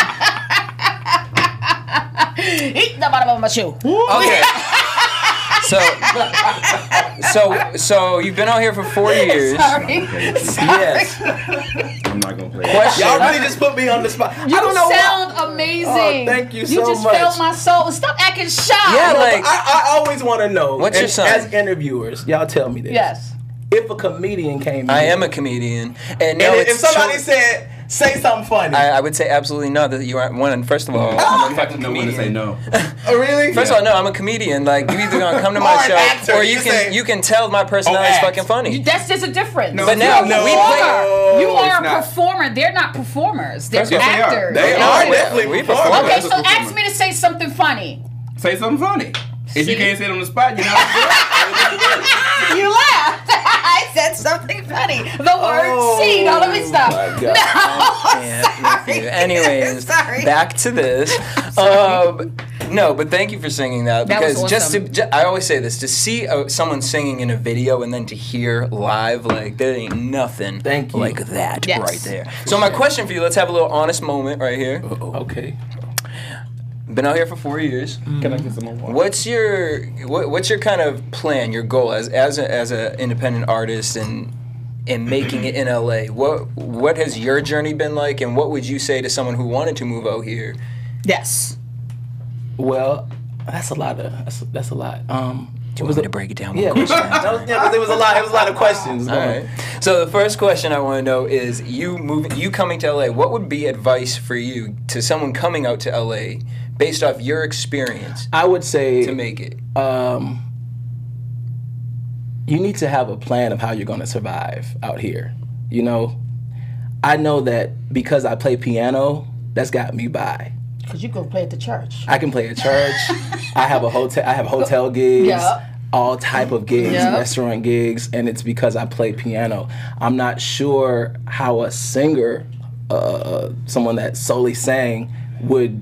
Eat the bottom of my shoe. Okay. So, so, so you've been out here for four years. Sorry. Sorry. Yes. I'm not gonna play. Question. Y'all really just put me on the spot. You I don't know sound why. amazing. Oh, thank you so You just much. felt my soul. Stop acting shy. Yeah, No, like- but I, I always want to know. What's your as, sign? As interviewers, y'all tell me this. Yes. If a comedian came, I in, am a comedian, and and no, if, it's if somebody true. said, "Say something funny," I, I would say absolutely not that you aren't one. First of all, I'm a You have to fucking know when to say comedian. no. oh really? First of all, no, I'm a comedian. Like you either gonna come to my Or an show, actor, or you you can say- you can tell my personality is act. fucking funny. That's just a difference. No, But it's now not. No. we You play. are, you it's are a not. performer. They're not performers. They're First of all, they are. actors. They No, are we- definitely we performers. perform. Okay, That's so a performer. ask me to say something funny. Say something funny. If See? you can't say it on the spot, you know. You laughed. I said something funny. The word Oh, "see." Now let me stop. my God. No. Yeah, with you. Anyways, Sorry. back to this. Um, no, but thank you for singing that That was because just to, awesome. ju- I always say this: to see uh, someone singing in a video and then to hear live, like there ain't nothing Thank you. like that Yes. right there. So my question for you: let's have a little honest moment right here. Okay. Been out here for four years. Can I get some more water? What's your what, what's your kind of plan, your goal as as a, as an independent artist and and making it in L A? What what has your journey been like, and what would you say to someone who wanted to move out here? Yes. Well, that's a lot of that's, that's a lot. Um, Do you want me to break it down? Yeah, one question? that was- yeah, because it was a lot. It was a lot of questions. All right. So the first question I want to know is you moving, you coming to L A. What would be advice for you to someone coming out to L A based off your experience I would say to make it? um, you need to have a plan of how you're going to survive out here. You know, I know that because I play piano, that's got me by. Because you go play at the church. I can play at church. I have a hotel. I have hotel gigs. Yeah. All type of gigs, Yeah. restaurant gigs, and it's because I play piano. I'm not sure how a singer, uh, someone that solely sang, would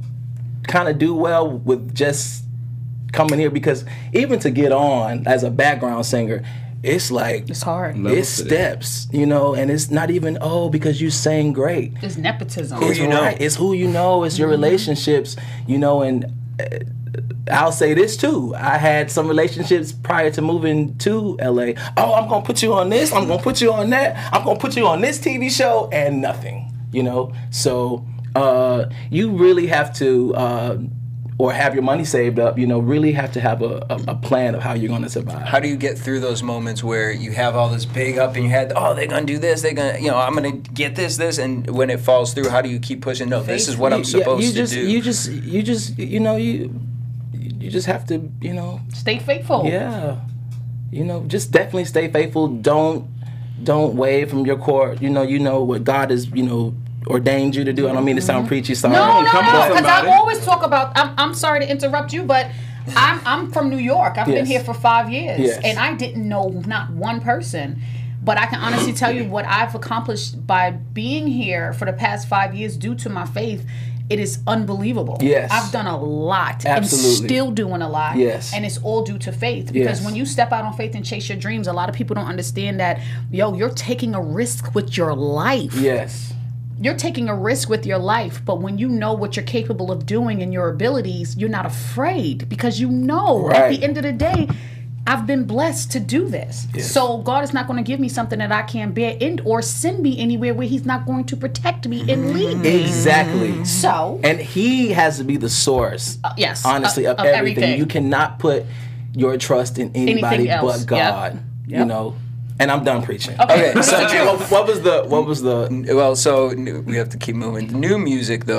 kind of do well with just coming here, because even to get on as a background singer, it's like It's hard. Levels it's to that. steps, you know, and it's not even oh because you sang great. It's nepotism. It's you know. right. It's who you know. It's your relationships, you know. And uh, I'll say this too. I had some relationships prior to moving to L A. Oh, I'm gonna put you on this. I'm gonna put you on that. I'm gonna put you on this T V show, and nothing. You know. So uh, you really have to. Uh, or have your money saved up, you know, really have to have a, a, a plan of how you're going to survive. How do you get through those moments where you have all this big up in your head? Oh, they're gonna do this. They're gonna, you know, I'm gonna get this, this, and when it falls through, how do you keep pushing? No, this is what I'm You- supposed yeah, you to just, do. You just, you just, you know, you, you just have to, you know, Stay faithful. yeah, you know, just definitely stay faithful. Don't, don't wave from your court. You know, you know what God is, you know, ordained you to do. I don't mean to sound preachy. Sorry. No, no, Come no. on, Because somebody. I always talk about. I'm, I'm sorry to interrupt you, but I'm I'm from New York. I've been Yes. here for five years, Yes. and I didn't know not one person. But I can honestly tell you what I've accomplished by being here for the past five years due to my faith. It is unbelievable. Yes. I've done a lot Absolutely. and still doing a lot. Yes. And it's all due to faith. Because Yes. when you step out on faith and chase your dreams, a lot of people don't understand that, yo, you're taking a risk with your life. Yes. You're taking a risk with your life, but when you know what you're capable of doing and your abilities, you're not afraid because you know at Right. the end of the day, I've been blessed to do this. Yes. So God is not going to give me something that I can't bear and or send me anywhere where he's not going to protect me and lead me. Exactly. So, And he has to be the source, Uh, yes, honestly, of- of, of everything. everything. You cannot put your trust in anybody Anything else. but God. Yep. You Yep. know. And I'm done preaching. Okay, Okay, so what was the what was the well, so n- we have to keep moving. New music, though.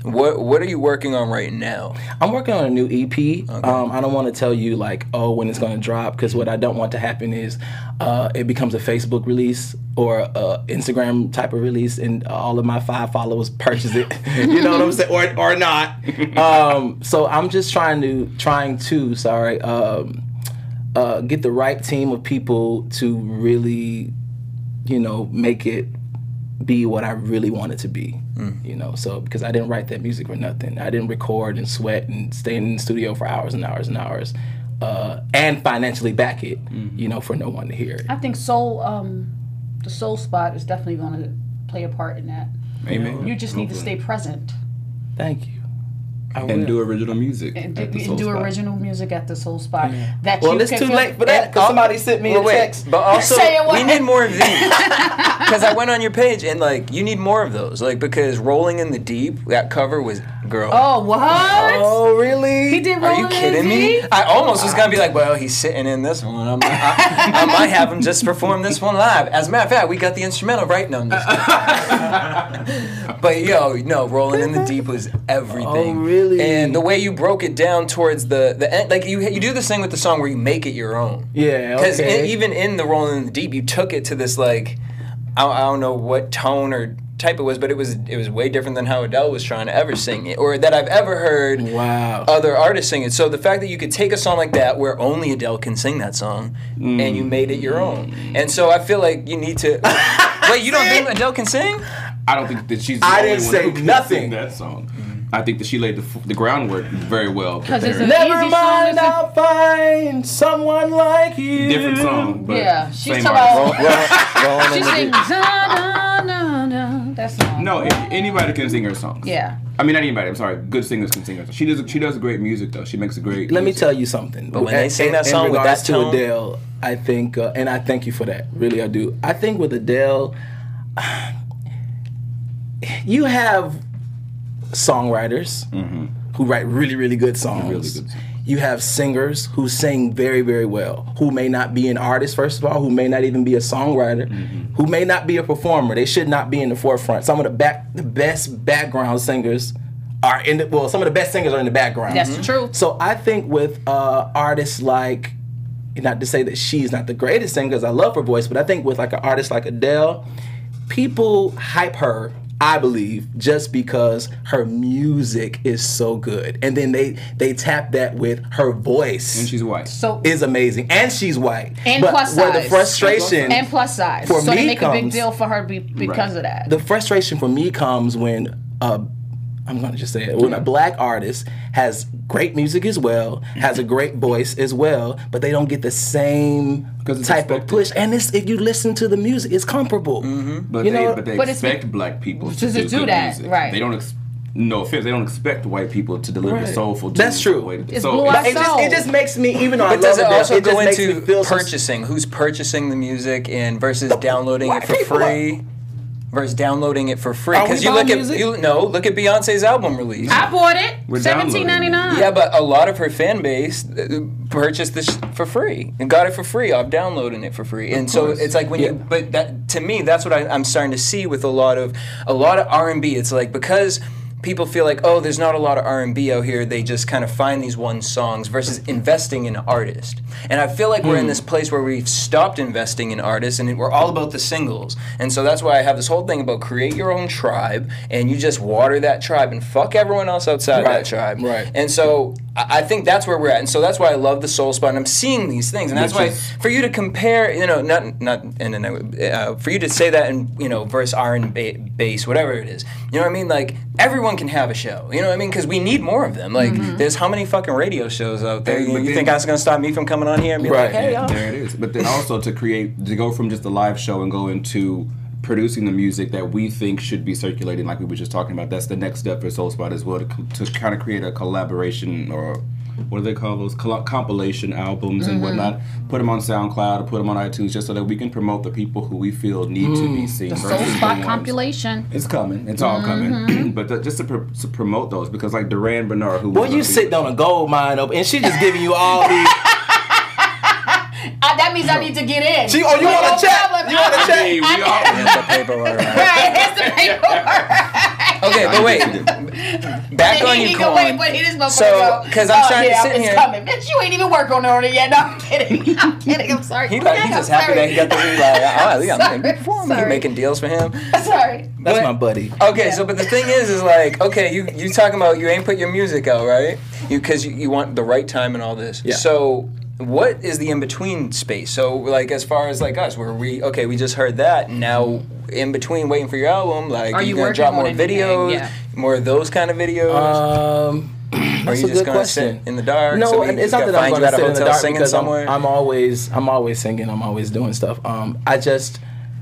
What What are you working on right now? I'm working on a new E P. Okay. Um, I don't want to tell you like, oh, when it's going to drop, because what I don't want to happen is uh, it becomes a Facebook release or a Instagram type of release, and all of my five followers purchase it. You know what I'm saying, or or not. Um, so I'm just trying to trying to sorry um, uh, get the right team of people to really, you know, make it be what I really want it to be. Mm. You know, so because I didn't write that music for nothing. I didn't record and sweat and stay in the studio for hours and hours and hours, uh, and financially back it. Mm. You know, for no one to hear it. I think soul, um, the soul spot is definitely going to play a part in that. Amen. You just need to stay present. Thank you. I and will. do original music. And, at the and Soul do Spot. original music at the Soul Spot. Yeah. That well, you it's can too feel- late for that because somebody sent me well, a wait, text. But also, Say it we what? need more of these. Because I went on your page and like you need more of those. Like because Rolling in the Deep, that cover was girl. Oh, what? Oh, really? He did Are Rolling you in the kidding me? Deep? I almost was gonna be like, well, he's sitting in this one. I'm, I, I might have him just perform this one live. As a matter of fact, we got the instrumental right now. I'm just kidding. But yo, no, Rolling in the Deep was everything. Oh, really? And the way you broke it down towards the the end, like you you do this thing with the song where you make it your own. Yeah, Because okay. even in the Rolling in the Deep, you took it to this like, I, I don't know what tone or type it was, but it was it was way different than how Adele was trying to ever sing it, or that I've ever heard Wow. other artists sing it. So the fact that you could take a song like that, where only Adele can sing that song, Mm. and you made it your own, and so I feel like you need to. Wait, you don't think Adele can sing? I don't think that she's the I only didn't one say who can nothing. sing that song. I think that she laid the, f- the groundwork very well. 'Cause it's prepared. a- Never Easy mind, song, I'll find someone like you. Different song, but Yeah, she's same talking artist. about- Rolling She in the sings Deep. da, da, da, da. That song. No, a- anybody can sing her songs. Yeah. I mean, not anybody. I'm sorry. Good singers can sing her songs. She does. She does great music though. She makes a great. Let me music. tell you something. But when they sing that song in with regards that to tone- Adele, I think, uh, and I thank you for that. Really, I do. I think with Adele, you have songwriters who write really, really good songs. Really good songs. You have singers who sing very, very well, who may not be an artist, first of all, who may not even be a songwriter, who may not be a performer. They should not be in the forefront. Some of the back, the best background singers are in the, well, some of the best singers are in the background. That's the truth. So I think with uh, artists like, not to say that she's not the greatest singer, because I love her voice, but I think with like an artist like Adele, people hype her, I believe, just because her music is so good, and then they they tap that with her voice. And she's white. So is amazing, and she's white. and but plus where size. the frustration and plus size. for so me they make a big comes- deal for her be, because Right. of that. the frustration for me comes when uh, I'm going to just say it, when a black artist has great music as well, has a great voice as well, but they don't get the same 'Cause it's type of expected. push. And it's, if you listen to the music, it's comparable. But You they know, but they but it's expect black people to, to do, do good that, music. right. They don't. Ex- no offense. They don't expect white people to deliver Right. soulful. That's tunes true. the way that- It's so blue But eyes it just, it just makes me, even though I But love does it Adele, also it just go makes me into feel so- purchasing? Who's purchasing the music and versus downloading white it for people free? Versus downloading it for free, Are we because you buying look music? at you no look at Beyonce's album release. I bought it. We're Seventeen ninety nine. Yeah, but a lot of her fan base uh, purchased this for free and got it for free off downloading it for free. And so course. it's like when Yeah. you, but that to me, that's what I, I'm starting to see with a lot of a lot of R and B. It's like because people feel like, oh, there's not a lot of R and B out here. They just kind of find these one songs versus investing in an artist. And I feel like we're in this place where we've stopped investing in artists and we're all about the singles. And so that's why I have this whole thing about create your own tribe and you just water that tribe and fuck everyone else outside Right, that tribe. right. And so I I think that's where we're at. And so that's why I love the Soul Spot. And I'm seeing these things. And that's Which why is- for you to compare, you know, not, not, and, and uh, for you to say that in, you know, verse R and ba- bass, whatever it is, you know what I mean? Like, everyone can have a show. You know what I mean? Because we need more of them. Like, there's how many fucking radio shows out there? And- You, but you then- think that's going to stop me from coming on here and be Right. like, hey, y'all. There it is. But then also to create, to go from just a live show and go into producing the music that we think should be circulating, like we were just talking about. That's the next step for Soul Spot as well, to, to kind of create a collaboration or what do they call those Col- compilation albums and whatnot. Put them on SoundCloud or put them on iTunes just so that we can promote the people who we feel need to be seen. The Soul versus the Spot ones- compilation. It's coming. It's all coming. But the, just to, pr- to promote those, because like Duran Bernard, who Boy, was you a- sitting on a gold mine up, and she just giving you all these. Uh, that means I need to get in. She, oh, you No want to check? problem. You want to check? Hey, we all. Here's the paperwork. Right, here's the paperwork. Okay, but wait. Back on he, you, he Corn. Wait, but he just motherfucker So, go, because I'm oh, trying yeah, to sit it's here. coming. Bitch, you ain't even worked on it yet. No, I'm kidding. I'm kidding. I'm sorry. He like, he's just happy that he got the lead. Like, oh, yeah, I'm making for him. He making deals for him. Sorry. That's But- my buddy. Okay, so but the thing is, is like, okay, you you talking about you ain't put your music out, right? You because you, you want the right time and all this. Yeah. So what is the in between space? So like as far as like us, where we okay, we just heard that. Now in between waiting for your album, like Are are you, you gonna working drop on more anything? videos, Yeah. more of those kind of videos? Um, or are that's you a just good gonna question. sit in the dark? No, so we and it's gotta not that I'm find going you to at a sit in the hotel dark singing because I'm, somewhere. I'm always I'm always singing. I'm always doing stuff. Um, I just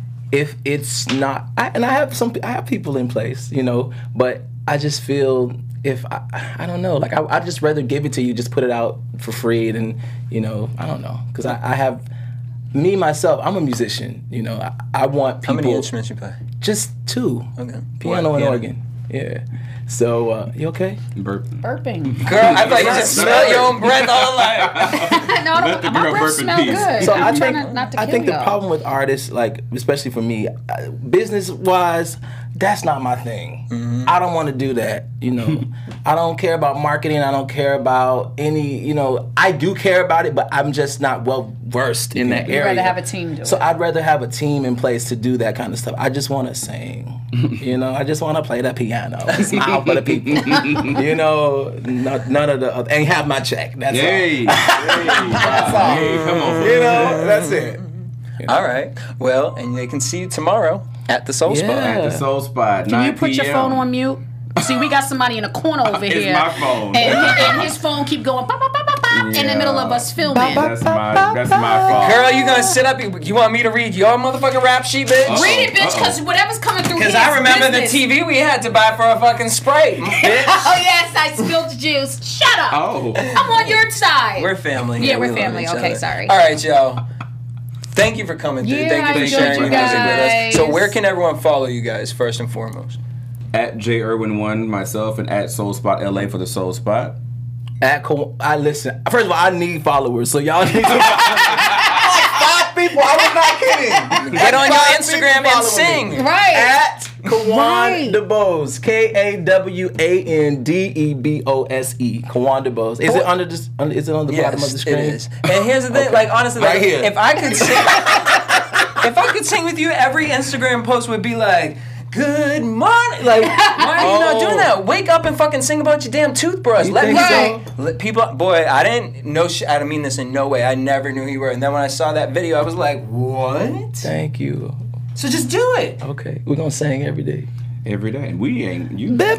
if it's not, I, and I have some I have people in place, you know, but I just feel if I I don't know, like I I just rather give it to you, just put it out for free, than you know I don't know because I, I have. Me myself, I'm a musician. You know, I, I want people. How many instruments you play? Just two. Okay. Piano What? and Piano. organ. Yeah. So uh, you okay? Burping. Burping. Girl, I thought you just smelled your own breath all like. no, I don't, my breath smell good. So I'm I trying think not, not to I kill think the y'all. problem with artists, like especially for me, uh, business wise, that's not my thing. Mm-hmm. I don't want to do that. You know, I don't care about marketing. I don't care about any. You know, I do care about it, but I'm just not well versed in that You'd area. rather have a team do So it. I'd rather have a team in place to do that kind of stuff. I just want to sing. You know, I just want to play the piano, smile for the people. You know, no, none of the other, and have my check. That's Yay. all. That's all. Hey, come on. You know, that's it. All right. Well, and they can see you tomorrow at the Soul Spot. Yeah. At the Soul Spot. Can you put your phone on mute? See, we got somebody in a corner over It's here. my phone. And, and his phone keep going pop, pop, pop, pop, pop, in the middle of us filming. That's my that's my fault. Girl, you gonna sit up? You, you want me to read your motherfucking rap sheet, bitch? Uh-oh. Read it, bitch, Uh-oh. because whatever's coming through here Because is I remember business. the T V we had to buy for a fucking Sprite, bitch. Oh, yes, I spilled the juice. Shut up. Oh. I'm on your side. We're family. Yeah, here. we're We love family. each Okay, other. sorry. All right, y'all. Thank you for coming through. Yeah, Thank you I for enjoyed sharing you your music with us. guys. So where can everyone follow you guys first and foremost? At J Irwin one myself and at Soul Spot L A for the Soul Spot. At Co- I listen. First of all, I need followers, so y'all need to. Five people. I was not kidding. Get on your Five Instagram people and follow me. sing. Right. At Kawan Right. DeBose, K A W A N D E B O S E, Kawan DeBose. Is it under this? Under, is it on the bottom of the Yes, screen? it is. And here's the thing, Okay. like honestly, Right like, here. if I could sing, if I could sing with you, every Instagram post would be like, "Good morning." Like, why are you not Oh. doing that? Wake up and fucking sing about your damn toothbrush. You Let me think sing. so? Let people, boy, I didn't know. Sh- I don't mean this in no way. I never knew who you were. And then when I saw that video, I was like, "What?" Thank you. So just do it. Okay, we're gonna sing every day. Every day. We ain't you. Uh, you the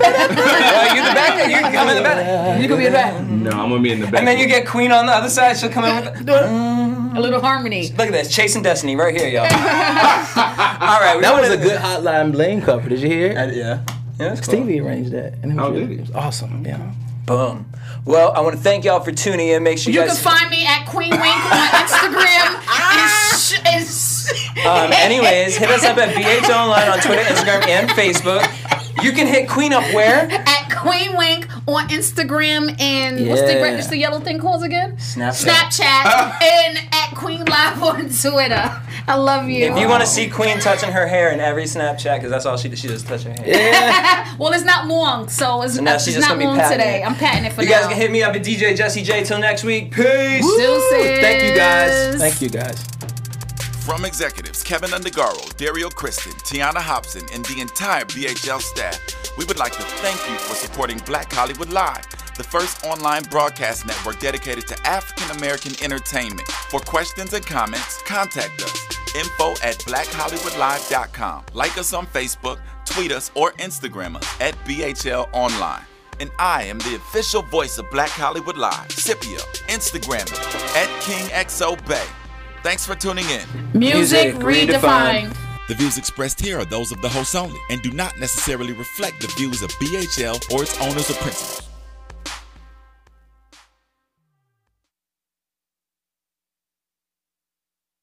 back. You can come in the back. You gonna be in the back. No, I'm gonna be in the back. And then you get Queen on the other side. She'll come in with. A little harmony. Look at this, Chasing Destiny right here, y'all. All right, we That was wanna- a good Hotline Bling cover. Did you hear it? Uh, yeah. Yeah, that's cool. Stevie arranged that. And it was Oh, really- did he? It was awesome. Yeah. Boom. Well, I want to thank y'all for tuning in. Make sure you, You can guys. find me at Queen Wink on Instagram. and sh- and sh- um, anyways, hit us up at B H O Online on Twitter, Instagram, and Facebook. You can hit Queen up where? at Queen Wink on Instagram and what's the Yeah. what's the yellow thing called again? Snapchat. Snapchat and at Queen Live on Twitter. I love you. If you want to see Queen touching her hair in every Snapchat, because that's all she does, she just touch her hair. well, it's not long, so it's, So now it's she's just not gonna be long patting today. it. I'm patting it for You now. guys can hit me up at D J Jesse J. Till next week. Peace. Deuces. Thank you guys. Thank you guys. From executives Kevin Undergaro, Dario Kristen, Tiana Hobson, and the entire B H L staff, we would like to thank you for supporting Black Hollywood Live, the first online broadcast network dedicated to African American entertainment. For questions and comments, contact us. Info at black hollywood live dot com. Like us on Facebook, tweet us, or Instagram us at B H L Online. And I am the official voice of Black Hollywood Live, Scipio, Instagram me at King X O Bay. Thanks for tuning in. Music Music redefined. redefined. The views expressed here are those of the host only and do not necessarily reflect the views of B H L or its owners or principals.